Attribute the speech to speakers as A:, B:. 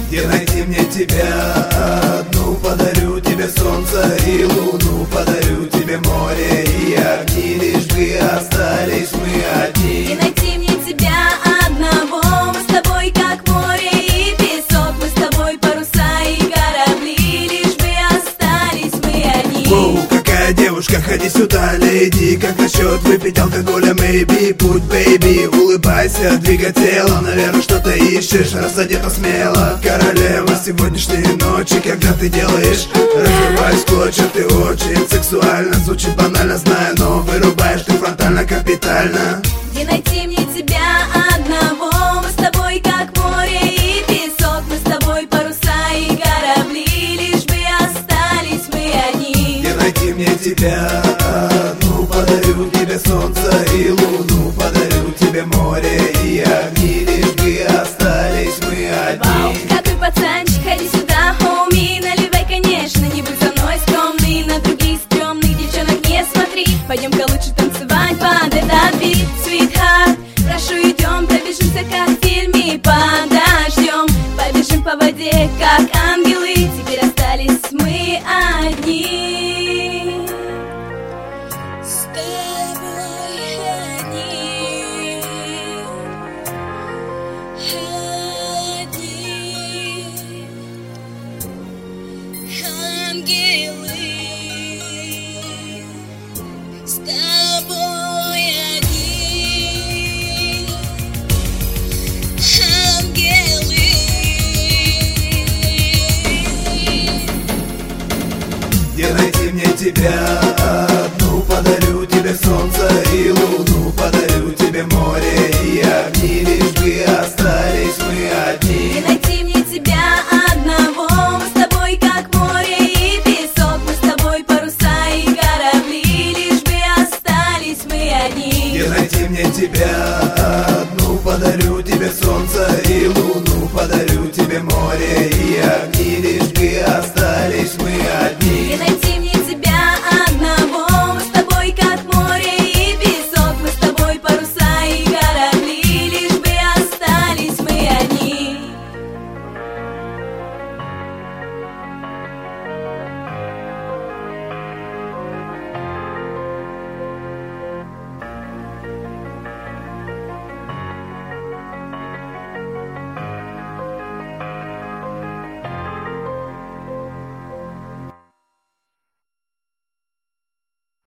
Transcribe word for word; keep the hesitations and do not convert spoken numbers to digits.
A: Где найти мне тебя одну? Подарю тебе солнце и луну, подарю тебе море и огни, лишь бы остались мы одни.
B: Где найти мне тебя одного? Мы с тобой как море и песок, мы с тобой паруса и корабли, лишь бы остались мы одни.
A: Воу, какая девушка, ходи сюда, леди. Как насчет выпить алкоголя, maybe? Путь, бэйби, улыбайся, двигай тело. Наверное, что-то ищешь, раз одета смело. Королева сегодняшней ночи, когда ты делаешь, разрываешь клочья. Ты очень сексуально, звучит банально, знаю, но вырубаешь ты фронтально, капитально.
B: Где найти мне тебя одного? Мы с тобой как море и песок, мы с тобой паруса и корабли, лишь бы остались мы одни.
A: Где найти мне тебя одну? Подарю тебе солнце и луну, подарю тебе море и огни, лишь бы остались мы
B: Вау,
A: одни.
B: какой пацанчик, ходи сюда, хоуми, наливай, конечно, не будь со мной скромный, на других стрёмных девчонок не смотри, пойдем-ка лучше танцевать под этот бит, sweetheart, прошу, идем, пробежимся, как в фильме, подождем, побежим по воде, как ангелы, теперь остались мы одни. С тобой одни, одни, ангелы, с тобой одни, ангелы.
A: Где найти мне тебя одну? Подарю тебе солнце и луну, подарю тебе море и огни, лишь бы остались мы одни.
B: Где найти мне тебя одного? Мы с тобой как море и песок, мы с тобой паруса и корабли, лишь бы остались мы одни.
A: Где найти мне тебя одну? Подарю тебе солнце и луну, подарю тебе море и огни, лишь бы остались